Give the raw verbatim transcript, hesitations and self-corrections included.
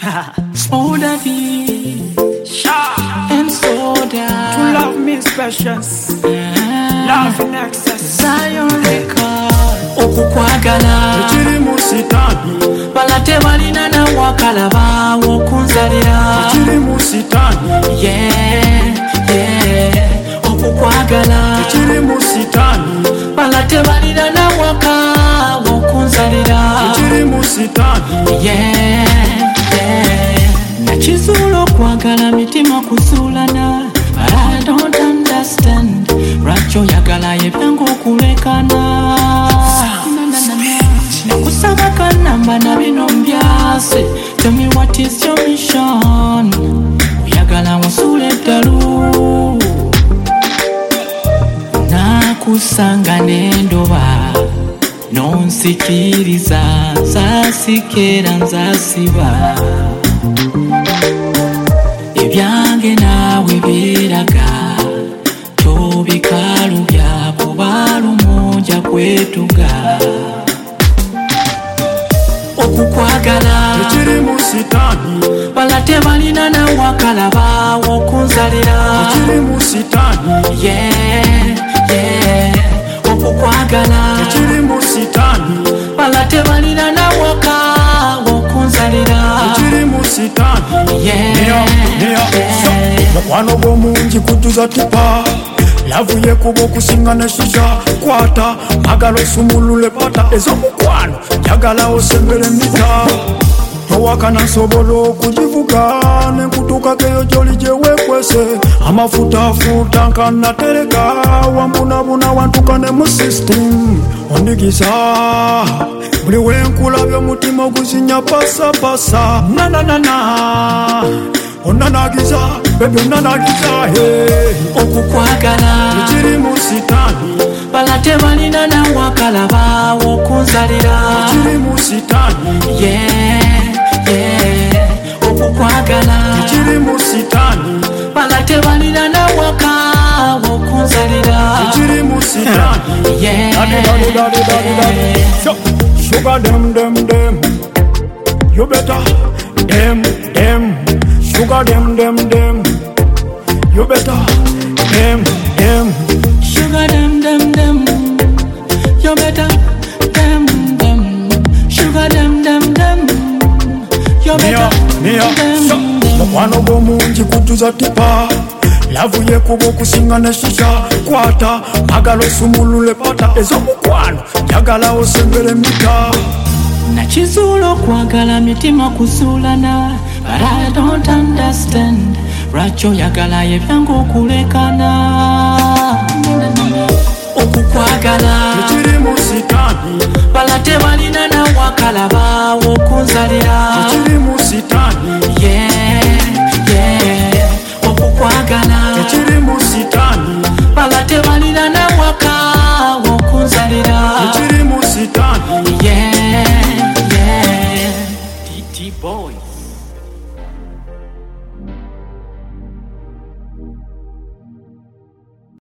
Oh daddy, Sha and soda. to love me is precious. Love in excess. Zion record. Okukwagala Chiri musitani. balate balina na wakalaba wokunzalira. Chiri musitani. Yeah, yeah. Okukwagala Chiri musitani. balate balina na waka wokunzalira. Chiri musitani. Yeah, yeah. Nakizuula okwagala mitima kuzuulana. But I don't understand. Lwaki oyagala ebyangu okulekana. Nakusaba kanamba na bino mbyase. Tell me what is your mission? Oyagala nsuule eddalu. Nakusanga n'endoba nonsikiriza nsasikera nzasiba. Ebyange naawe biraga tobikalubya kuba lumonja kwetuga. Okukwagala Chiri musitani. balate balina na wakalaba wokunzalira. Chiri musitani. Yeah, yeah. Okukwagala Chiri musitani. balate balina na waka wokunzalira. Chiri musitani. Yeah, Nia, nia, so mukwano gwomungi kutuza tipa. Lavu yekuba okusinga ne shisha kwata magalo sumulule pata ez'omukwano jagala osembere mita towakana nsobola okugivuga nenkutuukakeyo gyoli gyeweekwese amafutaafuta nkanatereka wambunabuna wantuka ne mu system ondigiza buli wenkulabya omutima oguzinya pasapasa nananana onanagiza bebe onanagiza he okukwagala Chiri musitani. balate balina na wakalaba wokunzalira. Chiri musitani. Yeah, yeah. Okukwagala Chiri musitani. balate balina na waka wokunzalira. Chiri musitani. Yeah, Daddy, daddy, daddy, daddy, daddy. So, sugar them, them, them. You better them, them. Sugar them, them, them. You better them, them. Sugar them, them, them. You better them, them. Sugar them, them, them. You Nia, better nia, so them, them. mukwano gwomungi kutuza tipa. Lavu yekuba okusinga ne shisha kwata magalo sumulule pata ez'omukwano jagala osembere mita. Nakizuula okwagala mitima kuzuulana. But I don't understand. Lwaki oyagala ebyangu okulekana. Okukwagala Chiri musitani. balate balina na wakalaba wokunzalira.